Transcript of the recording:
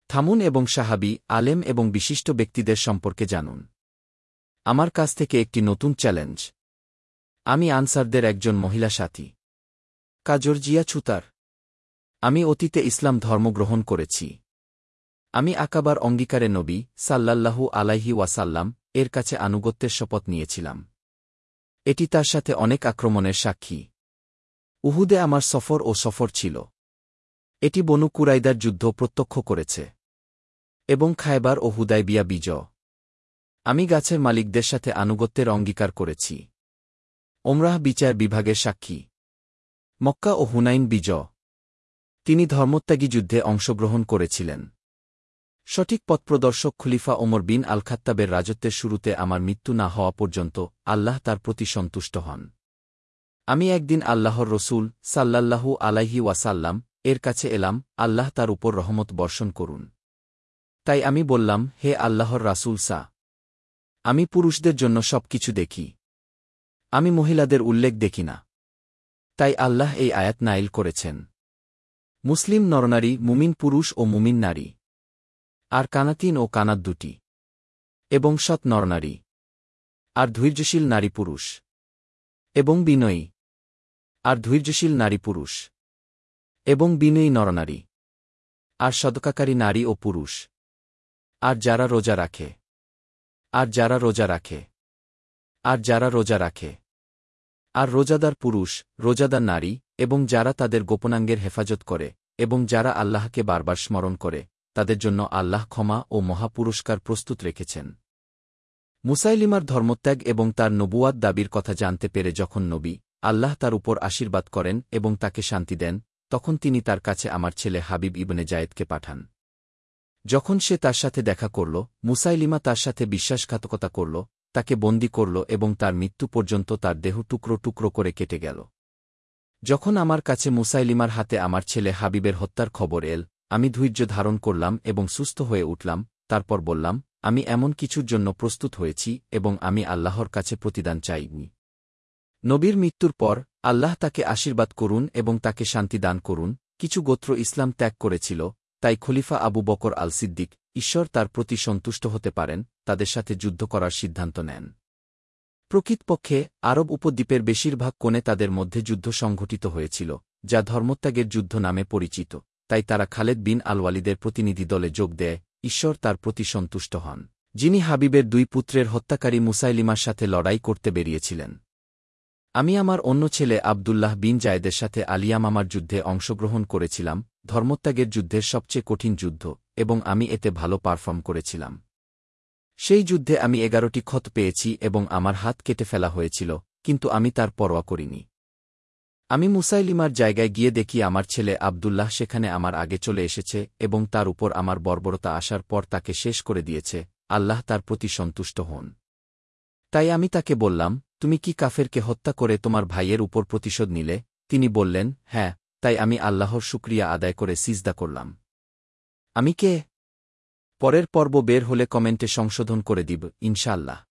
থামুন এবং সাহাবী, আলেম এবং বিশিষ্ট ব্যক্তিদের সম্পর্কে জানুন। আমার কাছ থেকে একটি নতুন চ্যালেঞ্জ। আমি আনসারদের একজন মহিলা সাথী। কাজর্জিয়া ছুতার। আমি অতীতে ইসলাম ধর্ম গ্রহণ করেছি। আমি আকাবার অঙ্গীকারে নবী সাল্লাল্লাহু আলাইহি ওয়াসাল্লাম এর কাছে আনুগত্যের শপথ নিয়েছিলাম। এটি তার সাথে অনেক আক্রমণের সাক্ষী। উহুদে আমার সফর ছিল। এটি বনু কুরাইদার যুদ্ধ প্রত্যক্ষ করেছে এবং খায়বার ও হুদায়বিয়া বিজয়। আমি গাছের মালিকদের সাথে আনুগত্যের অঙ্গীকার করেছি। ওমরাহ বিচার বিভাগের সাক্ষী। মক্কা ও হুনাইন বিজয়। তিনি ধর্মত্যাগী যুদ্ধে অংশগ্রহণ করেছিলেন। সঠিক পথপ্রদর্শক খলিফা ওমর বিন আল খাত্তাবের রাজত্বের শুরুতে আমার মৃত্যু না হওয়া পর্যন্ত আল্লাহ তার প্রতি সন্তুষ্ট হন। আমি একদিন আল্লাহর রসূল সাল্লাল্লাহু আলাইহি ওয়াসাল্লাম এর কাছে এলাম, আল্লাহ তার উপর রহমত বর্ষণ করুন। তাই আমি বললাম, হে আল্লাহর রাসূল আমি পুরুষদের জন্য সবকিছু দেখি, আমি মহিলাদের উল্লেখ দেখি না। তাই আল্লাহ এই আয়াত নাইল করেছেন। মুসলিম নরনারী, মুমিন পুরুষ ও মুমিন নারী, আর কানাতিন ও কানাত দুটি, এবং সৎ নরনারী, আর ধৈর্যশীল নারী পুরুষ, এবং বিনয়ী, আর ধৈর্যশীল নারী পুরুষ, এবং বিনয়ী নরনারী, আর সদকাকারী নারী ও পুরুষ, আর যারা রোজা রাখে, আর যারা রোজা রাখে, আর যারা রোজা রাখে, আর রোজাদার পুরুষ, রোজাদার নারী, এবং যারা তাদের গোপনাঙ্গের হেফাজত করে, এবং যারা আল্লাহকে বারবার স্মরণ করে, তাদের জন্য আল্লাহ ক্ষমা ও মহাপুরস্কার প্রস্তুত রেখেছেন। মুসাইলিমার ধর্মত্যাগ এবং তার নবুয়াত দাবির কথা জানতে পেরে যখন নবী আল্লাহ তার উপর আশীর্বাদ করেন এবং তাকে শান্তি দেন, তখন তিনি তার কাছে আমার ছেলে হাবিব ইবনে জায়েদকে পাঠান। যখন সে তার সাথে দেখা করল, মুসাইলিমা তার সাথে বিশ্বাসঘাতকতা করল, তাকে বন্দী করল এবং তার মৃত্যু পর্যন্ত তার দেহ টুকরো টুকরো করে কেটে গেল। যখন আমার কাছে মুসাইলিমার হাতে আমার ছেলে হাবিবের হত্যার খবর এল, আমি ধৈর্য ধারণ করলাম এবং সুস্থ হয়ে উঠলাম। তারপর বললাম, আমি এমন কিছুর জন্য প্রস্তুত হয়েছি এবং আমি আল্লাহর কাছে প্রতিদান চাইনি। নবীর মৃত্যুর পর আল্লাহ তাকে আশীর্বাদ করুন এবং তাকে শান্তি দান করুন। কিছু গোত্র ইসলাম ত্যাগ করেছিল, তাই খলিফা আবু বকর আল সিদ্দিক, ঈশ্বর তার প্রতি সন্তুষ্ট হতে পারেন, তাদের সাথে যুদ্ধ করার সিদ্ধান্ত নেন। প্রকৃতপক্ষে আরব উপদ্বীপের বেশিরভাগ কোণে তাদের মধ্যে যুদ্ধ সংঘটিত হয়েছিল, যা ধর্মত্যাগের যুদ্ধ নামে পরিচিত। তাই তারা খালেদ বিন আল ওয়ালিদের প্রতিনিধি দলে যোগ দেয়। ঈশ্বর তার প্রতি সন্তুষ্ট হন, যিনি হাবিবের দুই পুত্রের হত্যাকারী মুসাইলিমার সাথে লড়াই করতে বেরিয়েছিলেন। আমি আমার অন্য ছেলে আবদুল্লাহ বিন জায়েদের সাথে আলিয়ামামার যুদ্ধে অংশগ্রহণ করেছিলাম, ধর্মত্যাগের যুদ্ধের সবচেয়ে কঠিন যুদ্ধ, এবং আমি এতে ভালো পারফর্ম করেছিলাম। সেই যুদ্ধে আমি 11টি ক্ষত পেয়েছি এবং আমার হাত কেটে ফেলা হয়েছিল, কিন্তু আমি তার পরোয়া করিনি। আমি মুসাইলিমার জায়গায় গিয়ে দেখি আমার ছেলে আবদুল্লাহ সেখানে আমার আগে চলে এসেছে এবং তার উপর আমার বর্বরতা আসার পর তাকে শেষ করে দিয়েছে। আল্লাহ তার প্রতি সন্তুষ্ট হন। তাই আমি তাকে বললাম, তুমি কি কাফেরকে হত্যা করে তোমার ভাইয়ের উপর প্রতিশোধ নিলে? তিনি বললেন, হ্যাঁ। তাই আমি আল্লাহর শুকরিয়া আদায় করে সিজদা করলাম। আমি কে? পরের পর্ব বের হলে কমেন্টে সংশোধন করে দিব, ইনশাআল্লাহ।